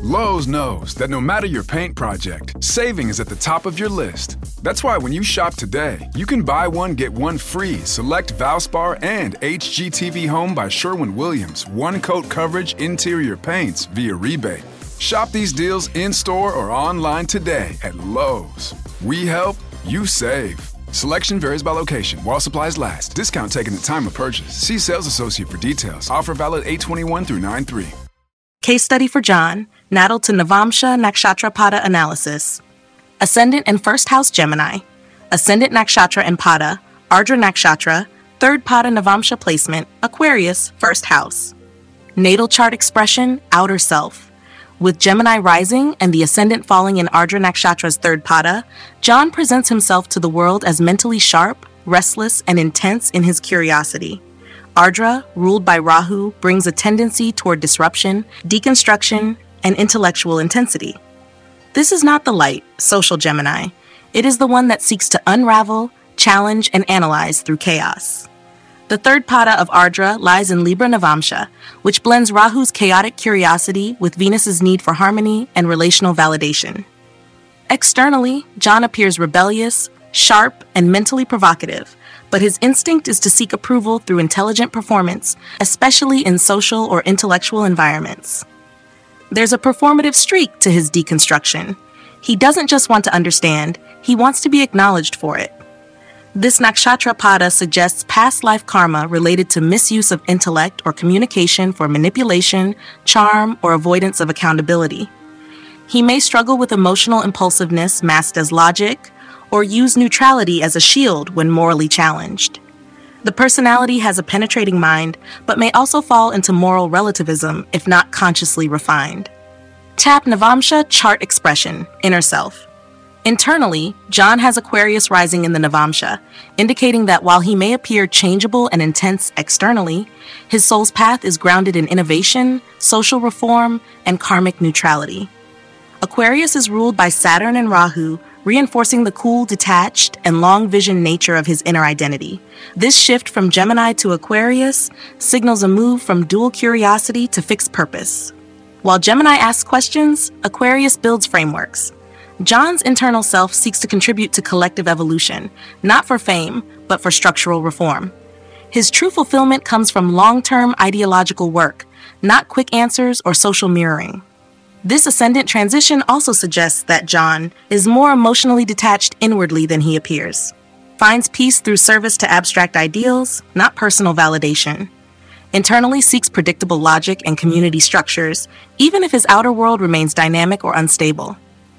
Lowe's knows that no matter your paint project, saving is at the top of your list. That's why when you shop today, you can buy one, get one free select Valspar and HGTV Home by Sherwin-Williams one-coat coverage interior paints via rebate. Shop these deals in-store or online today at Lowe's. We help, you save. Selection varies by location. While supplies last. Discount taken at time of purchase. See sales associate for details. Offer valid 8/21 through 9/3. Case study for John, Natal to Navamsha Nakshatra Pada analysis. Ascendant and first house Gemini. Ascendant Nakshatra and Pada, Ardra Nakshatra, third Pada Navamsha placement, Aquarius, first house. Natal chart expression, outer self. With Gemini rising and the ascendant falling in Ardra Nakshatra's third Pada, John presents himself to the world as mentally sharp, restless, and intense in his curiosity. Ardra, ruled by Rahu, brings a tendency toward disruption, deconstruction, and intellectual intensity. This is not the light, social Gemini. It is the one that seeks to unravel, challenge, and analyze through chaos. The third Pada of Ardra lies in Libra Navamsha, which blends Rahu's chaotic curiosity with Venus's need for harmony and relational validation. Externally, John appears rebellious, sharp, and mentally provocative, but his instinct is to seek approval through intelligent performance, especially in social or intellectual environments. There's a performative streak to his deconstruction. He doesn't just want to understand, he wants to be acknowledged for it. This Nakshatra Pada suggests past life karma related to misuse of intellect or communication for manipulation, charm, or avoidance of accountability. He may struggle with emotional impulsiveness masked as logic, or use neutrality as a shield when morally challenged. The personality has a penetrating mind, but may also fall into moral relativism if not consciously refined. Tap Navamsha chart expression, inner self. Internally, John has Aquarius rising in the Navamsha, indicating that while he may appear changeable and intense externally, his soul's path is grounded in innovation, social reform, and karmic neutrality. Aquarius is ruled by Saturn and Rahu, reinforcing the cool, detached, and long-vision nature of his inner identity. This shift from Gemini to Aquarius signals a move from dual curiosity to fixed purpose. While Gemini asks questions, Aquarius builds frameworks. John's internal self seeks to contribute to collective evolution, not for fame, but for structural reform. His true fulfillment comes from long-term ideological work, not quick answers or social mirroring. This ascendant transition also suggests that John is more emotionally detached inwardly than he appears, finds peace through service to abstract ideals, not personal validation, internally seeks predictable logic and community structures, even if his outer world remains dynamic or unstable.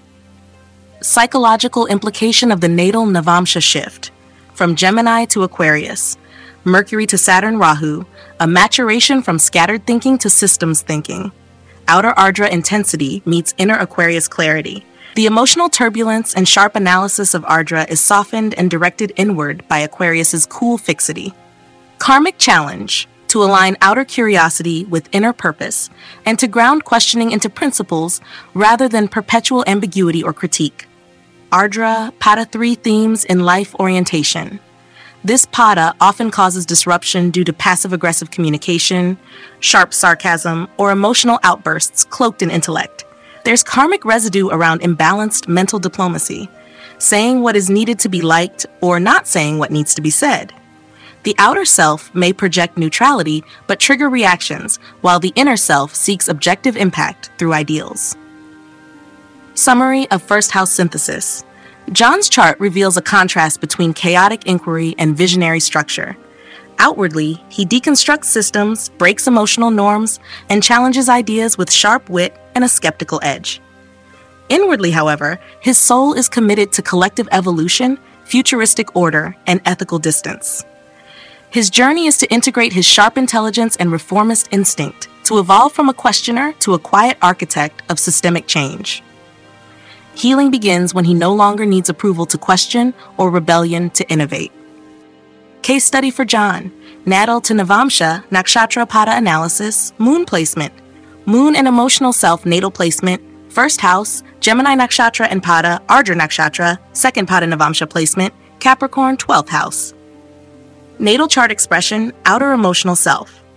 Psychological implication of the natal Navamsha shift, from Gemini to Aquarius, Mercury to Saturn Rahu, a maturation from scattered thinking to systems thinking. Outer Ardra intensity meets inner Aquarius clarity. The emotional turbulence and sharp analysis of Ardra is softened and directed inward by Aquarius's cool fixity. Karmic challenge, to align outer curiosity with inner purpose, and to ground questioning into principles rather than perpetual ambiguity or critique. Ardra, Pada 3 themes in life orientation. This Pada often causes disruption due to passive-aggressive communication, sharp sarcasm, or emotional outbursts cloaked in intellect. There's karmic residue around imbalanced mental diplomacy, saying what is needed to be liked or not saying what needs to be said. The outer self may project neutrality but trigger reactions, while the inner self seeks objective impact through ideals. Summary of first house synthesis. John's chart reveals a contrast between chaotic inquiry and visionary structure. Outwardly, he deconstructs systems, breaks emotional norms, and challenges ideas with sharp wit and a skeptical edge. Inwardly, however, his soul is committed to collective evolution, futuristic order, and ethical distance. His journey is to integrate his sharp intelligence and reformist instinct to evolve from a questioner to a quiet architect of systemic change. Healing begins when he no longer needs approval to question or rebellion to innovate. Case study for John, Natal to Navamsha Nakshatra Pada analysis, moon placement. Moon and emotional self natal placement, first house, Gemini Nakshatra and Pada, Ardra Nakshatra, second Pada Navamsha placement, Capricorn 12th house. Natal chart expression, outer emotional self.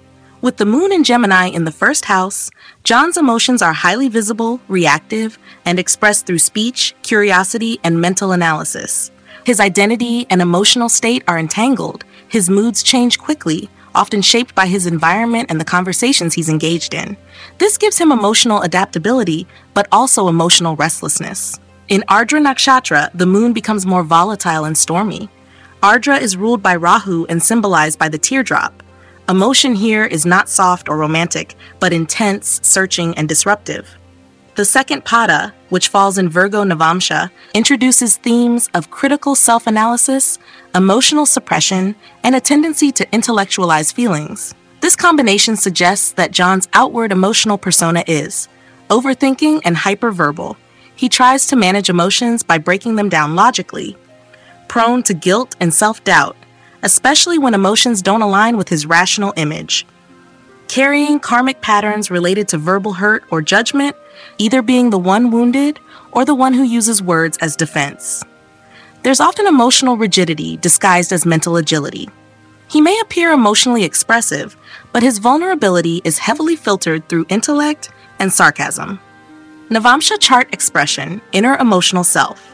With the moon in Gemini in the first house, John's emotions are highly visible, reactive, and expressed through speech, curiosity, and mental analysis. His identity and emotional state are entangled. His moods change quickly, often shaped by his environment and the conversations he's engaged in. This gives him emotional adaptability, but also emotional restlessness. In Ardra Nakshatra, the moon becomes more volatile and stormy. Ardra is ruled by Rahu and symbolized by the teardrop. Emotion here is not soft or romantic, but intense, searching, and disruptive. The second pada, which falls in Virgo Navamsha, introduces themes of critical self-analysis, emotional suppression, and a tendency to intellectualize feelings. This combination suggests that John's outward emotional persona is overthinking and hyperverbal. He tries to manage emotions by breaking them down logically. Prone to guilt and self-doubt, especially when emotions don't align with his rational image. Carrying karmic patterns related to verbal hurt or judgment, either being the one wounded or the one who uses words as defense. There's often emotional rigidity disguised as mental agility. He may appear emotionally expressive, but his vulnerability is heavily filtered through intellect and sarcasm. Navamsha chart expression, inner emotional self.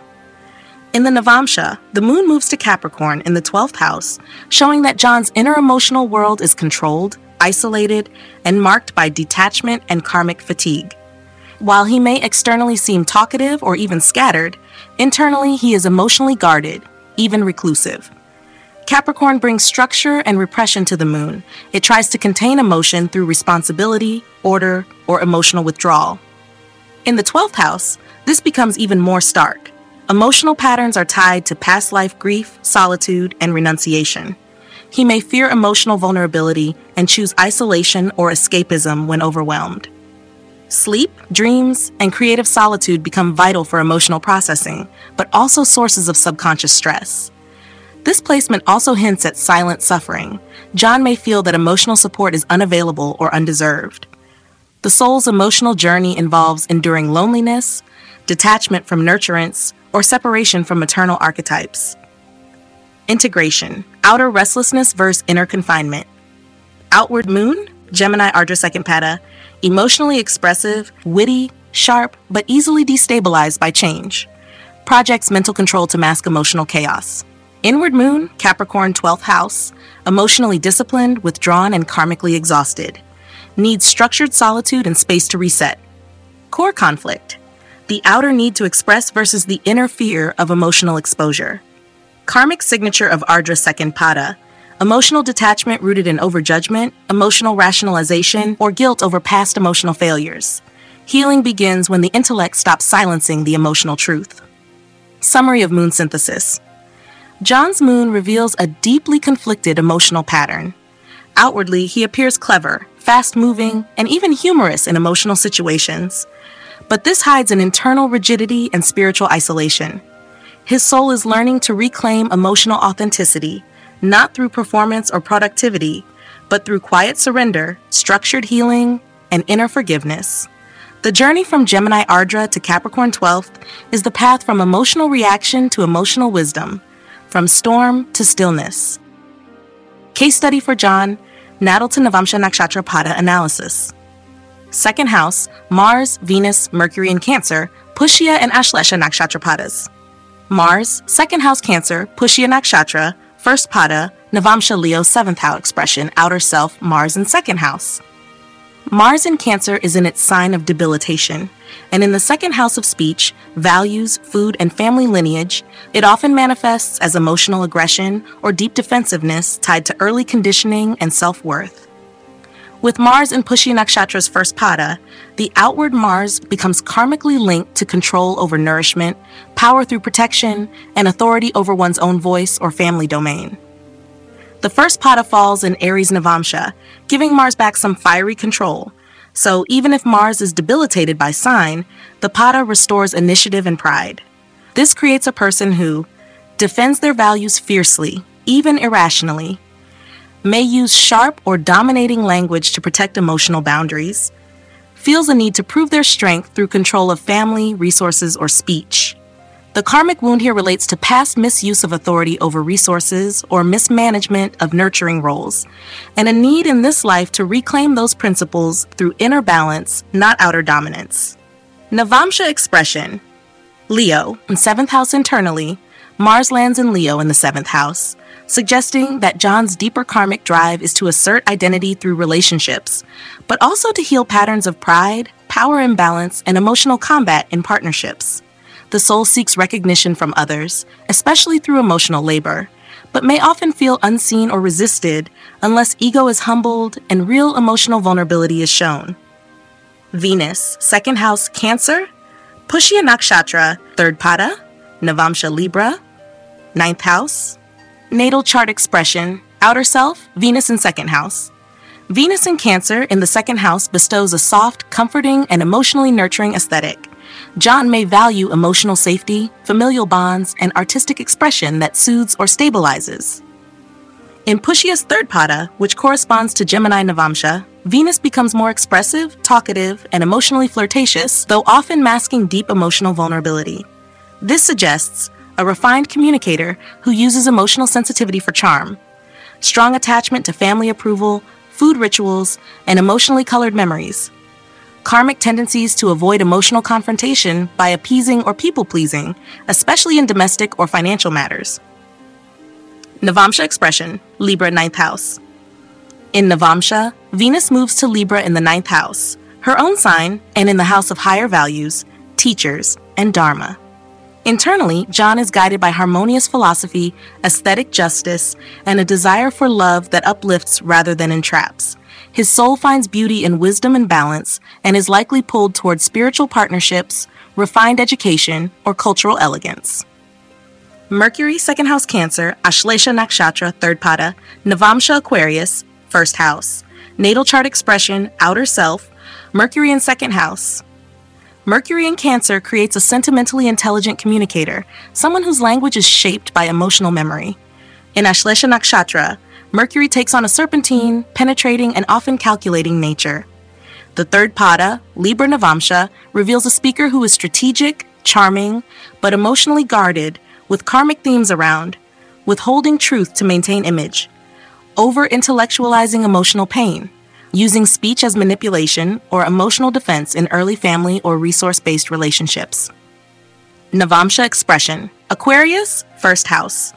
In the Navamsha, the moon moves to Capricorn in the 12th house, showing that John's inner emotional world is controlled, isolated, and marked by detachment and karmic fatigue. While he may externally seem talkative or even scattered, internally he is emotionally guarded, even reclusive. Capricorn brings structure and repression to the moon. It tries to contain emotion through responsibility, order, or emotional withdrawal. In the 12th house, this becomes even more stark. Emotional patterns are tied to past life grief, solitude, and renunciation. He may fear emotional vulnerability and choose isolation or escapism when overwhelmed. Sleep, dreams, and creative solitude become vital for emotional processing, but also sources of subconscious stress. This placement also hints at silent suffering. John may feel that emotional support is unavailable or undeserved. The soul's emotional journey involves enduring loneliness, detachment from nurturance, or separation from maternal archetypes. Integration, outer restlessness versus inner confinement. Outward moon, Gemini Ardra second pada, emotionally expressive, witty, sharp, but easily destabilized by change. Projects mental control to mask emotional chaos. Inward moon, Capricorn 12th house, emotionally disciplined, withdrawn, and karmically exhausted. Needs structured solitude and space to reset. Core conflict, the outer need to express versus the inner fear of emotional exposure. Karmic signature of Ardra second pada, emotional detachment rooted in overjudgment, emotional rationalization, or guilt over past emotional failures. Healing begins when the intellect stops silencing the emotional truth. Summary of moon synthesis. John's moon reveals a deeply conflicted emotional pattern. Outwardly, he appears clever, fast-moving, and even humorous in emotional situations. But this hides an internal rigidity and spiritual isolation. His soul is learning to reclaim emotional authenticity, not through performance or productivity, but through quiet surrender, structured healing, and inner forgiveness. The journey from Gemini Ardra to Capricorn 12th is the path from emotional reaction to emotional wisdom, from storm to stillness. Case study for John, Natal to Navamsha Nakshatra Pada analysis. Second house, Mars, Venus, Mercury, and Cancer, Pushya and Ashlesha Nakshatra Padas. Mars, second house Cancer, Pushya Nakshatra, first Pada, Navamsha Leo, seventh house expression, outer self, Mars in second house. Mars in Cancer is in its sign of debilitation, and in the second house of speech, values, food, and family lineage, it often manifests as emotional aggression or deep defensiveness tied to early conditioning and self-worth. With Mars in Pushya Nakshatra's first pada, the outward Mars becomes karmically linked to control over nourishment, power through protection, and authority over one's own voice or family domain. The first pada falls in Aries Navamsha, giving Mars back some fiery control. So even if Mars is debilitated by sign, the pada restores initiative and pride. This creates a person who defends their values fiercely, even irrationally, may use sharp or dominating language to protect emotional boundaries, feels a need to prove their strength through control of family, resources, or speech. The karmic wound here relates to past misuse of authority over resources or mismanagement of nurturing roles, and a need in this life to reclaim those principles through inner balance, not outer dominance. Navamsha expression. Leo, in 7th house internally, Mars lands in Leo in the 7th house, suggesting that John's deeper karmic drive is to assert identity through relationships, but also to heal patterns of pride, power imbalance, and emotional combat in partnerships. The soul seeks recognition from others, especially through emotional labor, but may often feel unseen or resisted unless ego is humbled and real emotional vulnerability is shown. Venus, 2nd house Cancer, Pushya Nakshatra, 3rd Pada, Navamsha Libra, 9th house. Natal chart expression, outer self, Venus in 2nd house. Venus in Cancer in the 2nd house bestows a soft, comforting, and emotionally nurturing aesthetic. John may value emotional safety, familial bonds, and artistic expression that soothes or stabilizes. In Pushya's 3rd Pada, which corresponds to Gemini Navamsha, Venus becomes more expressive, talkative, and emotionally flirtatious, though often masking deep emotional vulnerability. This suggests a refined communicator who uses emotional sensitivity for charm, strong attachment to family approval, food rituals, and emotionally colored memories. Karmic tendencies to avoid emotional confrontation by appeasing or people-pleasing, especially in domestic or financial matters. Navamsha expression, Libra 9th house. In Navamsha, Venus moves to Libra in the 9th house, her own sign, and in the house of higher values, teachers, and Dharma. Internally, John is guided by harmonious philosophy, aesthetic justice, and a desire for love that uplifts rather than entraps. His soul finds beauty in wisdom and balance, and is likely pulled toward spiritual partnerships, refined education, or cultural elegance. Mercury, 2nd house Cancer, Ashlesha Nakshatra, 3rd Pada, Navamsha Aquarius, 1st house. Natal chart expression, outer self, Mercury in 2nd house. Mercury in Cancer creates a sentimentally intelligent communicator, someone whose language is shaped by emotional memory. In Ashlesha Nakshatra, Mercury takes on a serpentine, penetrating, and often calculating nature. The 3rd Pada, Libra Navamsha, reveals a speaker who is strategic, charming, but emotionally guarded, with karmic themes around withholding truth to maintain image, over-intellectualizing emotional pain, using speech as manipulation or emotional defense in early family or resource-based relationships. Navamsha expression, Aquarius, 1st house.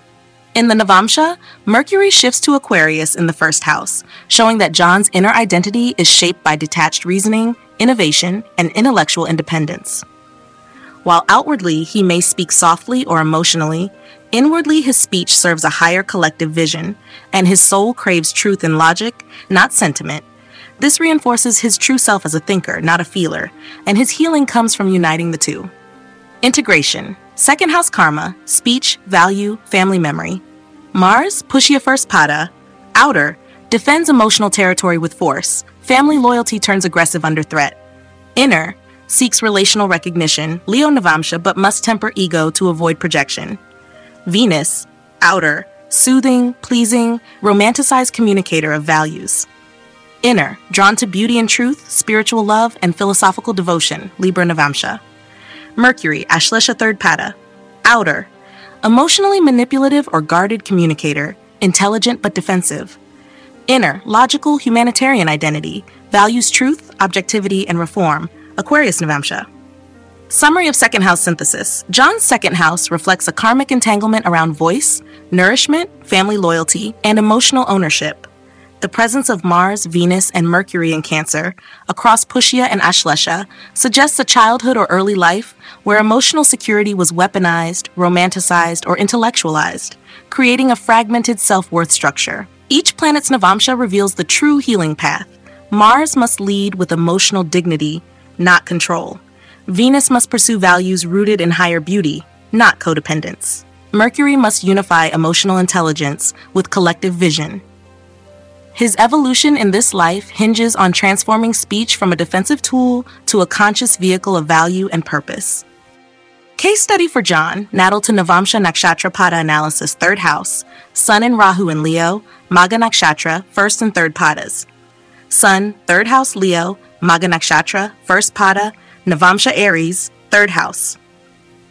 In the Navamsha, Mercury shifts to Aquarius in the 1st house, showing that John's inner identity is shaped by detached reasoning, innovation, and intellectual independence. While outwardly he may speak softly or emotionally, inwardly his speech serves a higher collective vision, and his soul craves truth and logic, not sentiment. This reinforces his true self as a thinker, not a feeler, and his healing comes from uniting the two. Integration, 2nd house Karma, speech, value, family memory. Mars, Pushya 1st Pada, outer, defends emotional territory with force. Family loyalty turns aggressive under threat. Inner, seeks relational recognition, Leo Navamsha, but must temper ego to avoid projection. Venus, outer, soothing, pleasing, romanticized communicator of values. Inner, drawn to beauty and truth, spiritual love, and philosophical devotion, Libra Navamsha. Mercury, Ashlesha 3rd Pada, outer, emotionally manipulative or guarded communicator, intelligent but defensive. Inner, logical humanitarian identity, values truth, objectivity, and reform, Aquarius Navamsha. Summary of 2nd house synthesis. John's 2nd house reflects a karmic entanglement around voice, nourishment, family loyalty, and emotional ownership. The presence of Mars, Venus, and Mercury in Cancer, across Pushya and Ashlesha, suggests a childhood or early life where emotional security was weaponized, romanticized, or intellectualized, creating a fragmented self-worth structure. Each planet's Navamsha reveals the true healing path. Mars must lead with emotional dignity, not control. Venus must pursue values rooted in higher beauty, not codependence. Mercury must unify emotional intelligence with collective vision. His evolution in this life hinges on transforming speech from a defensive tool to a conscious vehicle of value and purpose. Case study for John, natal to Navamsha Nakshatra Pada analysis, 3rd house, Sun and Rahu in Leo, Magha Nakshatra, 1st and 3rd Padas. Sun, 3rd house Leo, Magha Nakshatra, 1st Pada, Navamsha Aries, 3rd house.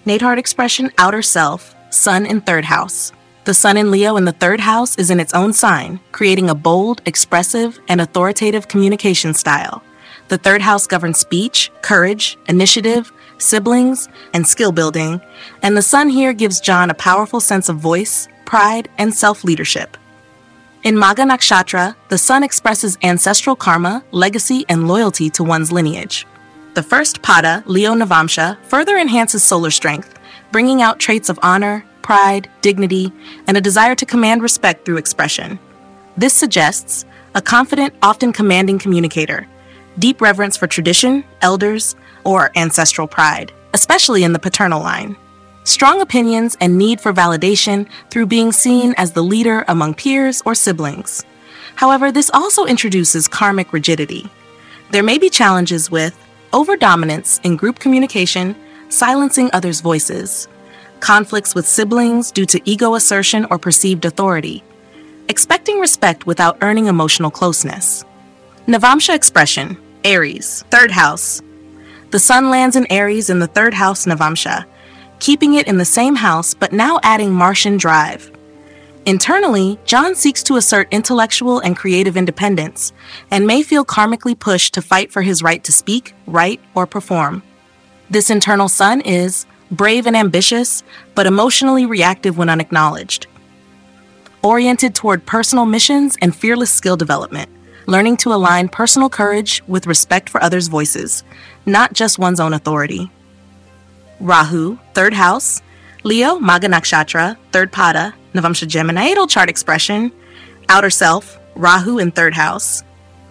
Nadhart expression, outer self, sun in third house. The sun in Leo in the third house is in its own sign, creating a bold, expressive, and authoritative communication style. The third house governs speech, courage, initiative, siblings, and skill building, and the sun here gives John a powerful sense of voice, pride, and self-leadership. In Magha Nakshatra, the sun expresses ancestral karma, legacy, and loyalty to one's lineage. The first pada, Leo Navamsha, further enhances solar strength, bringing out traits of honor, pride, dignity, and a desire to command respect through expression. This suggests a confident, often commanding communicator, deep reverence for tradition, elders, or ancestral pride, especially in the paternal line. Strong opinions and need for validation through being seen as the leader among peers or siblings. However, this also introduces karmic rigidity. There may be challenges with overdominance in group communication, silencing others' voices, conflicts with siblings due to ego assertion or perceived authority, expecting respect without earning emotional closeness. Navamsha expression, Aries, third house. The sun lands in Aries in the third house Navamsha, keeping it in the same house but now adding Martian drive. Internally, John seeks to assert intellectual and creative independence and may feel karmically pushed to fight for his right to speak, write, or perform. This internal sun is brave and ambitious, but emotionally reactive when unacknowledged. Oriented toward personal missions and fearless skill development, learning to align personal courage with respect for others' voices, not just one's own authority. Rahu, third house, Leo, Magha Nakshatra, third pada, Navamsha Gemini, natal chart expression, outer self, Rahu in third house.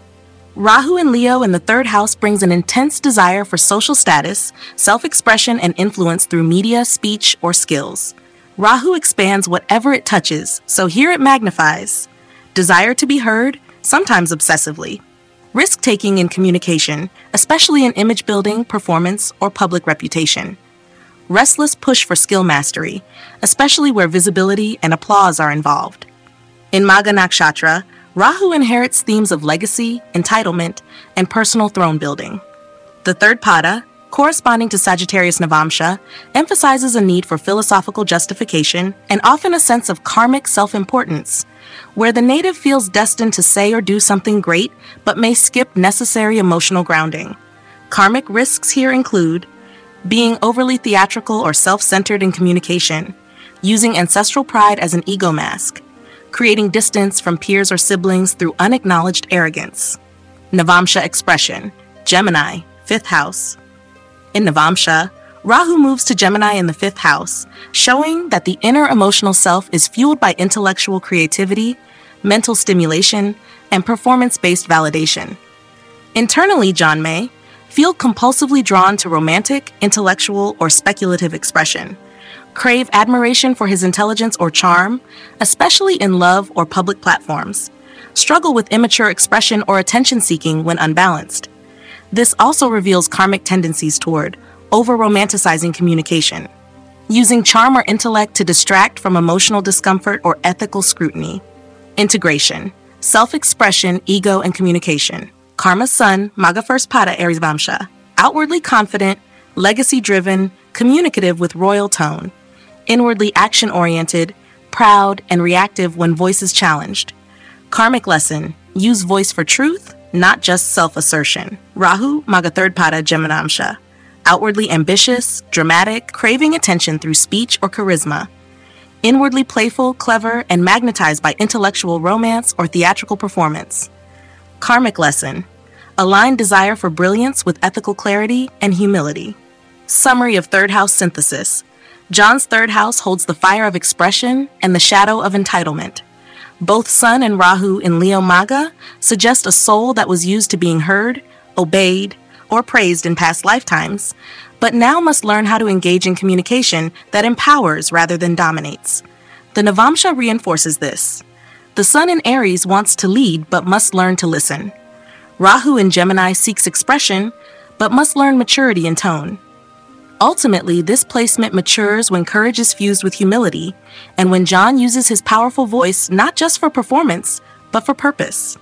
Rahu in Leo in the third house brings an intense desire for social status, self-expression, and influence through media, speech, or skills. Rahu expands whatever it touches, so here it magnifies. Desire to be heard, sometimes obsessively. Risk-taking in communication, especially in image building, performance, or public reputation. Restless push for skill mastery, especially where visibility and applause are involved. In Magha Nakshatra, Rahu inherits themes of legacy, entitlement, and personal throne building. The third pada, corresponding to Sagittarius Navamsha, emphasizes a need for philosophical justification and often a sense of karmic self-importance, where the native feels destined to say or do something great but may skip necessary emotional grounding. Karmic risks here include being overly theatrical or self-centered in communication, using ancestral pride as an ego mask, creating distance from peers or siblings through unacknowledged arrogance. Navamsha expression, Gemini, fifth house. In Navamsha, Rahu moves to Gemini in the fifth house, showing that the inner emotional self is fueled by intellectual creativity, mental stimulation, and performance-based validation. Internally, John may feel compulsively drawn to romantic, intellectual, or speculative expression, crave admiration for his intelligence or charm, especially in love or public platforms, struggle with immature expression or attention-seeking when unbalanced. This also reveals karmic tendencies toward over-romanticizing communication, using charm or intellect to distract from emotional discomfort or ethical scrutiny. Integration, self-expression, ego, and communication. Karma Sun, Magha First Pada, Aries Vamsha. Outwardly confident, legacy-driven, communicative with royal tone. Inwardly action-oriented, proud, and reactive when voice is challenged. Karmic lesson, use voice for truth, not just self-assertion. Rahu, Magha Third Pada, Geminamsha. Outwardly ambitious, dramatic, craving attention through speech or charisma. Inwardly playful, clever, and magnetized by intellectual romance or theatrical performance. Karmic lesson, align desire for brilliance with ethical clarity and humility. Summary of third house synthesis. John's third house holds the fire of expression and the shadow of entitlement. Both Sun and Rahu in Leo Magha suggest a soul that was used to being heard, obeyed, or praised in past lifetimes, but now must learn how to engage in communication that empowers rather than dominates. The Navamsha reinforces this. The Sun in Aries wants to lead but must learn to listen. Rahu in Gemini seeks expression but must learn maturity in tone. Ultimately, this placement matures when courage is fused with humility and when John uses his powerful voice not just for performance, but for purpose.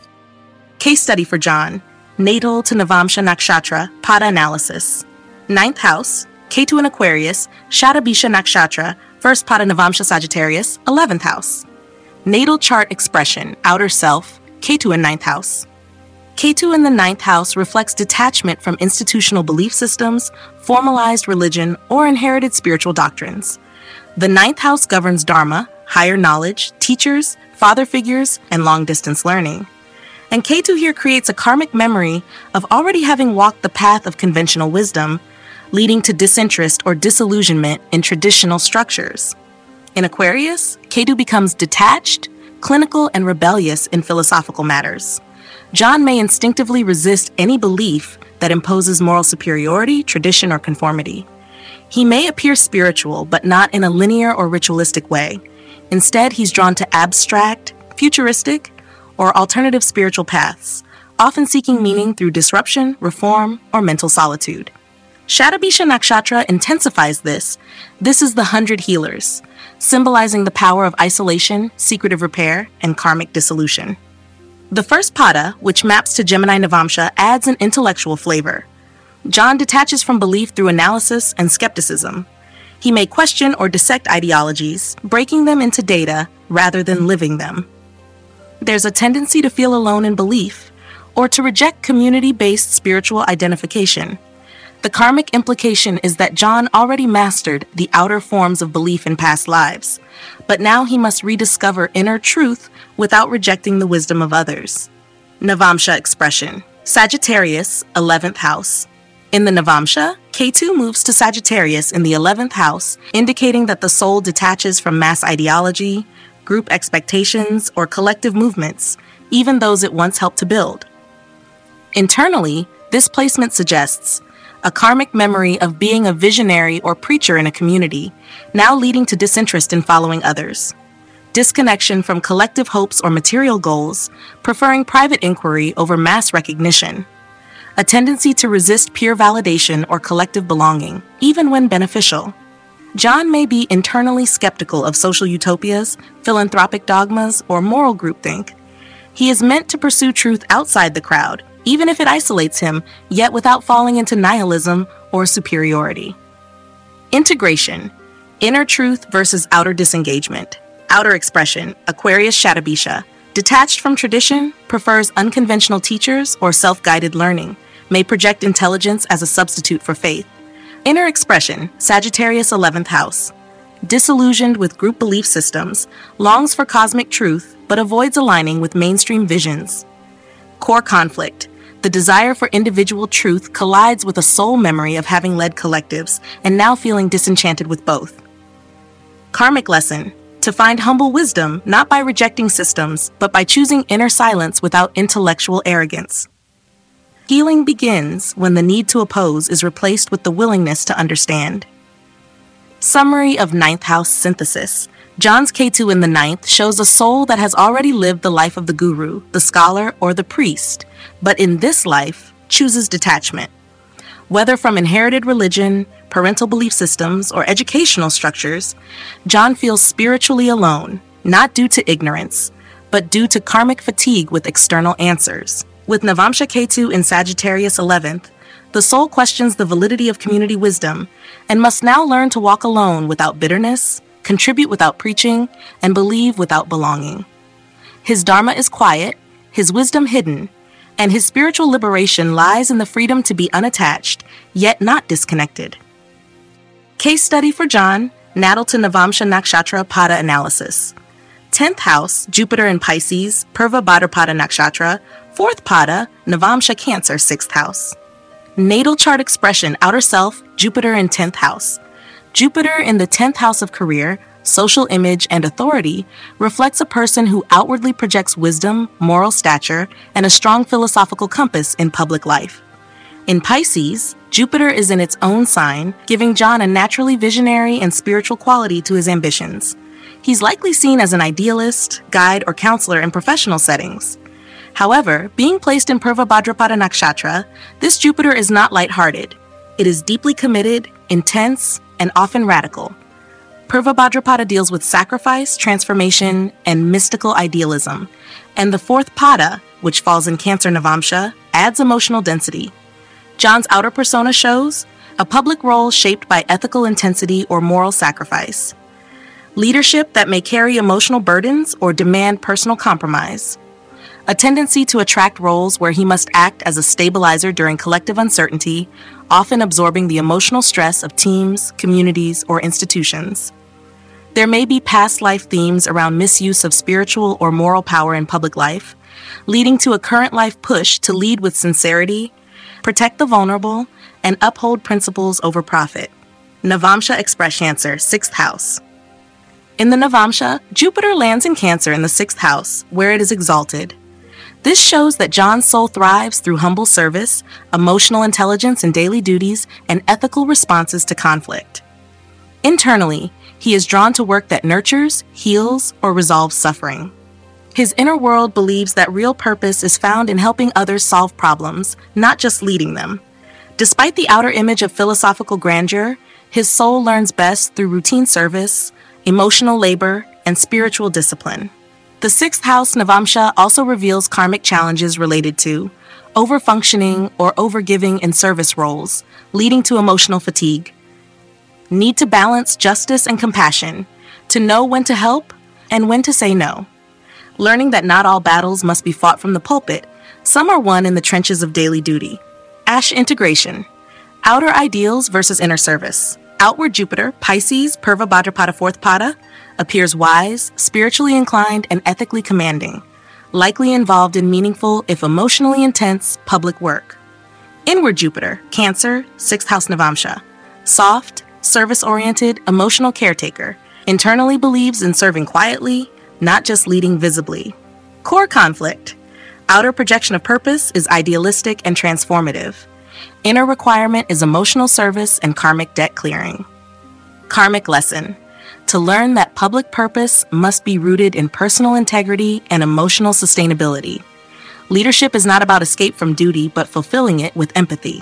Case study for John, natal to Navamsha Nakshatra, Pada analysis. Ninth house, Ketu in Aquarius, Shatabisha Nakshatra, first pada Navamsha Sagittarius, 11th house. Natal chart expression, outer self, Ketu in 9th house. Ketu in the 9th house reflects detachment from institutional belief systems, formalized religion, or inherited spiritual doctrines. The 9th house governs dharma, higher knowledge, teachers, father figures, and long-distance learning. And Ketu here creates a karmic memory of already having walked the path of conventional wisdom, leading to disinterest or disillusionment in traditional structures. In Aquarius, Ketu becomes detached, clinical, and rebellious in philosophical matters. John may instinctively resist any belief that imposes moral superiority, tradition, or conformity. He may appear spiritual, but not in a linear or ritualistic way. Instead, he's drawn to abstract, futuristic, or alternative spiritual paths, often seeking meaning through disruption, reform, or mental solitude. Shatabisha Nakshatra intensifies this. This is the 100 healers, symbolizing the power of isolation, secretive repair, and karmic dissolution. The first pada, which maps to Gemini Navamsha, adds an intellectual flavor. John detaches from belief through analysis and skepticism. He may question or dissect ideologies, breaking them into data rather than living them. There's a tendency to feel alone in belief, or to reject community-based spiritual identification. The karmic implication is that John already mastered the outer forms of belief in past lives, but now he must rediscover inner truth without rejecting the wisdom of others. Navamsha expression, Sagittarius, 11th house. In the Navamsha, Ketu moves to Sagittarius in the 11th house, indicating that the soul detaches from mass ideology, group expectations, or collective movements, even those it once helped to build. Internally, this placement suggests a karmic memory of being a visionary or preacher in a community, now leading to disinterest in following others. Disconnection from collective hopes or material goals, preferring private inquiry over mass recognition. A tendency to resist peer validation or collective belonging, even when beneficial. John may be internally skeptical of social utopias, philanthropic dogmas, or moral groupthink. He is meant to pursue truth outside the crowd, even if it isolates him, yet without falling into nihilism or superiority. Integration, inner truth versus outer disengagement. Outer expression, Aquarius Shatabisha. Detached from tradition, prefers unconventional teachers or self-guided learning, may project intelligence as a substitute for faith. Inner expression, Sagittarius 11th house. Disillusioned with group belief systems, longs for cosmic truth, but avoids aligning with mainstream visions. Core conflict, the desire for individual truth collides with a soul memory of having led collectives and now feeling disenchanted with both. Karmic lesson, to find humble wisdom not by rejecting systems, but by choosing inner silence without intellectual arrogance. Healing begins when the need to oppose is replaced with the willingness to understand. Summary of 9th house synthesis. John's Ketu in the 9th shows a soul that has already lived the life of the guru, the scholar, or the priest, but in this life chooses detachment. Whether from inherited religion, parental belief systems, or educational structures, John feels spiritually alone, not due to ignorance, but due to karmic fatigue with external answers. With Navamsha Ketu in Sagittarius 11th, the soul questions the validity of community wisdom and must now learn to walk alone without bitterness, contribute without preaching, and believe without belonging. His dharma is quiet, his wisdom hidden, and his spiritual liberation lies in the freedom to be unattached, yet not disconnected. Case study for John, natal to Navamsha Nakshatra Pada analysis. 10th house, Jupiter in Pisces, Purva Bhadrapada Nakshatra, 4th pada, Navamsha Cancer, 6th house. Natal chart expression, outer self, Jupiter in 10th house. Jupiter in the 10th house of career, social image, and authority reflects a person who outwardly projects wisdom, moral stature, and a strong philosophical compass in public life. In Pisces, Jupiter is in its own sign, giving John a naturally visionary and spiritual quality to his ambitions. He's likely seen as an idealist, guide, or counselor in professional settings. However, being placed in Purva Bhadrapada Nakshatra, this Jupiter is not lighthearted. It is deeply committed, intense, and often radical. Purva Bhadrapada deals with sacrifice, transformation, and mystical idealism, and the 4th pada, which falls in Cancer Navamsha, adds emotional density. John's outer persona shows a public role shaped by ethical intensity or moral sacrifice. Leadership that may carry emotional burdens or demand personal compromise. A tendency to attract roles where he must act as a stabilizer during collective uncertainty, often absorbing the emotional stress of teams, communities, or institutions. There may be past life themes around misuse of spiritual or moral power in public life, leading to a current life push to lead with sincerity, protect the vulnerable, and uphold principles over profit. Navamsha express Cancer, 6th house. In the Navamsha, Jupiter lands in Cancer in the 6th house, where it is exalted. This shows that John's soul thrives through humble service, emotional intelligence in daily duties, and ethical responses to conflict. Internally, he is drawn to work that nurtures, heals, or resolves suffering. His inner world believes that real purpose is found in helping others solve problems, not just leading them. Despite the outer image of philosophical grandeur, his soul learns best through routine service, emotional labor, and spiritual discipline. The 6th house Navamsha also reveals karmic challenges related to overfunctioning or overgiving in service roles, leading to emotional fatigue. Need to balance justice and compassion, to know when to help and when to say no. Learning that not all battles must be fought from the pulpit, some are won in the trenches of daily duty. Ash integration. Outer ideals versus inner service. Outward Jupiter, Pisces, Purva Bhadrapada 4th Pada, appears wise, spiritually inclined, and ethically commanding, likely involved in meaningful, if emotionally intense, public work. Inward Jupiter, Cancer, 6th house Navamsha. Soft, service-oriented, emotional caretaker, internally believes in serving quietly, not just leading visibly. Core conflict. Outer projection of purpose is idealistic and transformative. Inner requirement is emotional service and karmic debt clearing. Karmic lesson. To learn that public purpose must be rooted in personal integrity and emotional sustainability. Leadership is not about escape from duty, but fulfilling it with empathy.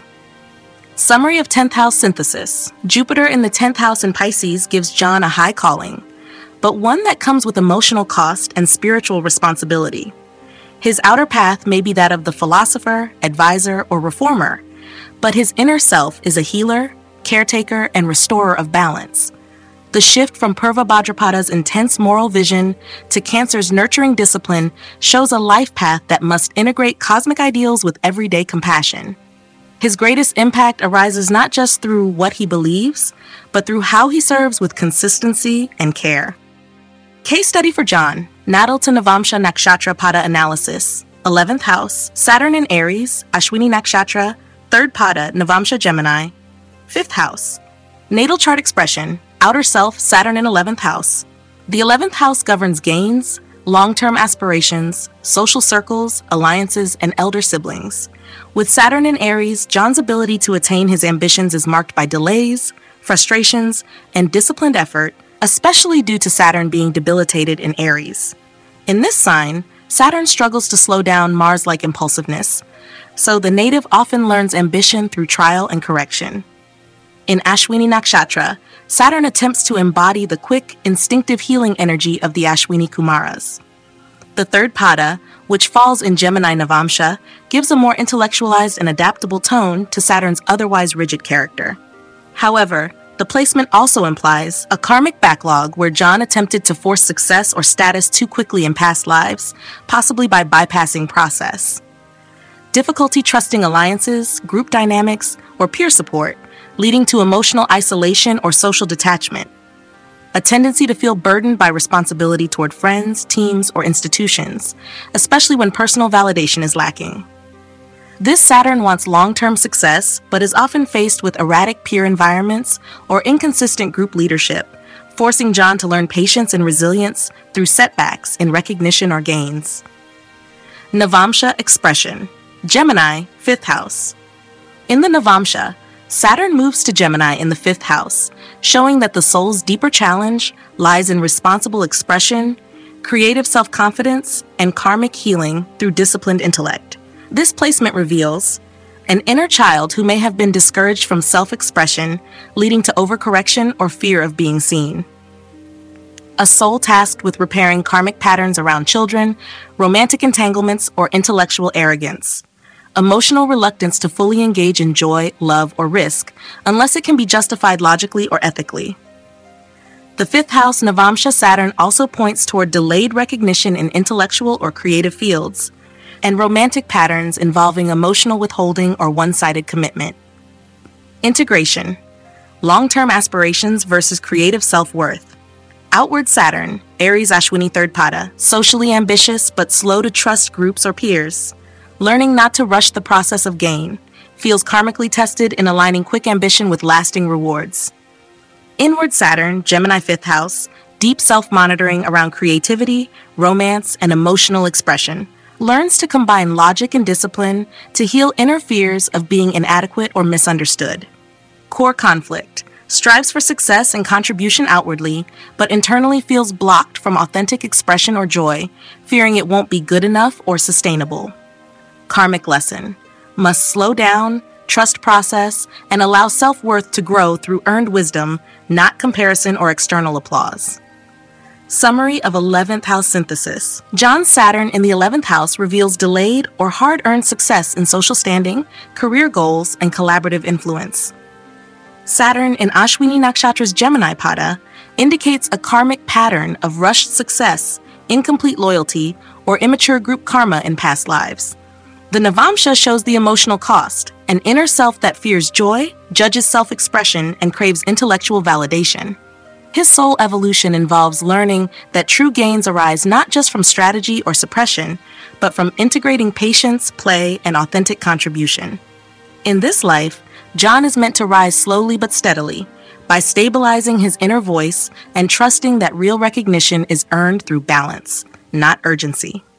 Summary of 10th house synthesis. Jupiter in the 10th house in Pisces gives John a high calling, but one that comes with emotional cost and spiritual responsibility. His outer path may be that of the philosopher, advisor, or reformer, but his inner self is a healer, caretaker, and restorer of balance. The shift from Purva Bhadrapada's intense moral vision to Cancer's nurturing discipline shows a life path that must integrate cosmic ideals with everyday compassion. His greatest impact arises not just through what he believes, but through how he serves with consistency and care. Case study for John, Natal to Navamsha Nakshatra Pada analysis. 11th house, Saturn in Aries, Ashwini Nakshatra, 3rd Pada, Navamsha Gemini. 5th house, natal chart expression, outer self, Saturn in 11th house. The 11th house governs gains, long-term aspirations, social circles, alliances, and elder siblings. With Saturn in Aries, John's ability to attain his ambitions is marked by delays, frustrations, and disciplined effort, especially due to Saturn being debilitated in Aries. In this sign, Saturn struggles to slow down Mars-like impulsiveness, so the native often learns ambition through trial and correction. In Ashwini Nakshatra, Saturn attempts to embody the quick, instinctive healing energy of the Ashwini Kumaras. The 3rd Pada, which falls in Gemini Navamsha, gives a more intellectualized and adaptable tone to Saturn's otherwise rigid character. However, the placement also implies a karmic backlog where John attempted to force success or status too quickly in past lives, possibly by bypassing process. Difficulty trusting alliances, group dynamics, or peer support, leading to emotional isolation or social detachment. A tendency to feel burdened by responsibility toward friends, teams, or institutions, especially when personal validation is lacking. This Saturn wants long-term success, but is often faced with erratic peer environments or inconsistent group leadership, forcing John to learn patience and resilience through setbacks in recognition or gains. Navamsha expression. Gemini, 5th house. In the Navamsha, Saturn moves to Gemini in the 5th house, showing that the soul's deeper challenge lies in responsible expression, creative self-confidence, and karmic healing through disciplined intellect. This placement reveals an inner child who may have been discouraged from self-expression, leading to overcorrection or fear of being seen. A soul tasked with repairing karmic patterns around children, romantic entanglements, or intellectual arrogance. emotional reluctance to fully engage in joy, love, or risk, unless it can be justified logically or ethically. The fifth house Navamsha Saturn also points toward delayed recognition in intellectual or creative fields, and romantic patterns involving emotional withholding or one-sided commitment. Integration, long-term aspirations versus creative self-worth. Outward Saturn, Aries Ashwini third pada, socially ambitious but slow to trust groups or peers. Learning not to rush the process of gain, feels karmically tested in aligning quick ambition with lasting rewards. Inward Saturn, Gemini fifth house, deep self-monitoring around creativity, romance, and emotional expression. Learns to combine logic and discipline to heal inner fears of being inadequate or misunderstood. Core conflict. Strives for success and contribution outwardly, but internally feels blocked from authentic expression or joy, fearing it won't be good enough or sustainable. Karmic lesson. Must slow down, trust process, and allow self-worth to grow through earned wisdom, not comparison or external applause. Summary of 11th house synthesis. John's Saturn in the 11th house reveals delayed or hard-earned success in social standing, career goals, and collaborative influence. Saturn in Ashwini Nakshatra's Gemini pada indicates a karmic pattern of rushed success, incomplete loyalty, or immature group karma in past lives. The Navamsha shows the emotional cost, an inner self that fears joy, judges self-expression, and craves intellectual validation. His soul evolution involves learning that true gains arise not just from strategy or suppression, but from integrating patience, play, and authentic contribution. In this life, John is meant to rise slowly but steadily, by stabilizing his inner voice and trusting that real recognition is earned through balance, not urgency.